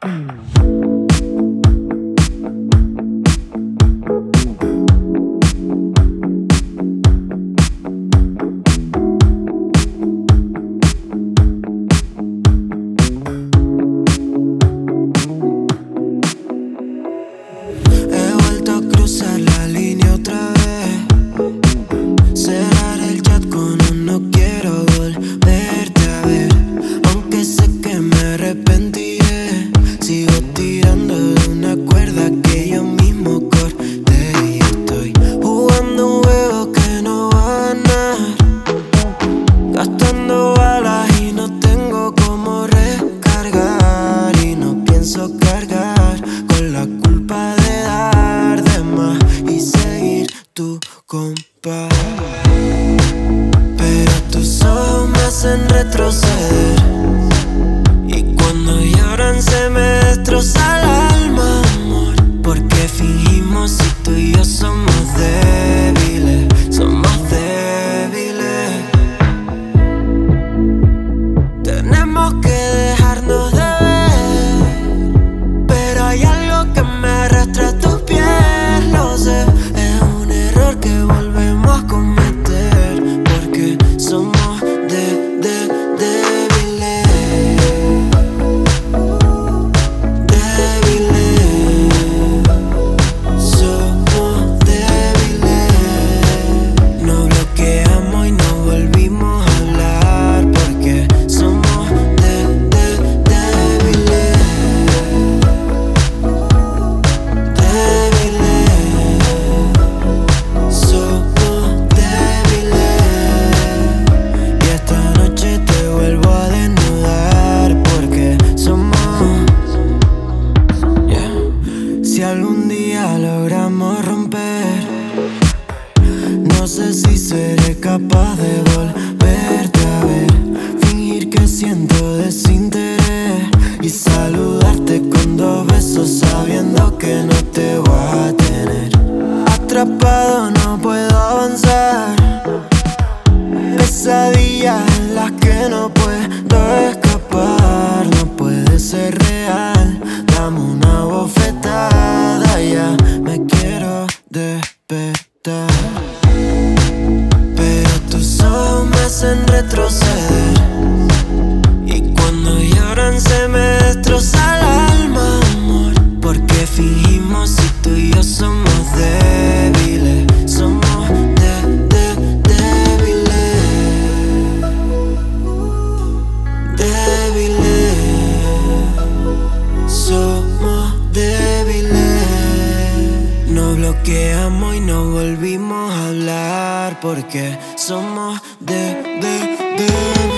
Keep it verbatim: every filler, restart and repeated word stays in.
Pero tus ojos me hacen retroceder, y cuando lloran se me destroza el alma, amor. Porque fingimos si tú y yo somos débiles, somos débiles. Tenemos que dejarnos de ver, pero hay algo que me arrastra a tus pies, lo sé. Es un error que volvemos a cometer, porque somos de, de, débiles. Débiles. Somos débiles. Nos bloqueamos y no volvimos a hablar, porque somos de, de, débiles. Débiles. Somos débiles. Y esta noche te vuelvo a desnudar, porque somos, yeah. Si algún día logramos romper, no sé si seré capaz de volverte a ver. Fingir que siento desinterés y saludarte con dos besos, sabiendo que no te voy a tener. Atrapado no puedo avanzar, pesadillas en las que no puedo escapar. No puede ser real, dame una bofetada, ya me quiero despertar. Pero tus ojos me hacen retroceder, y cuando lloran se me destroza el alma, amor. Porque fingimos si tú y yo somos débiles, somos de, de, débiles. Débiles. Somos débiles. Nos bloqueamos y no volvimos a hablar, porque somos de, de, débiles.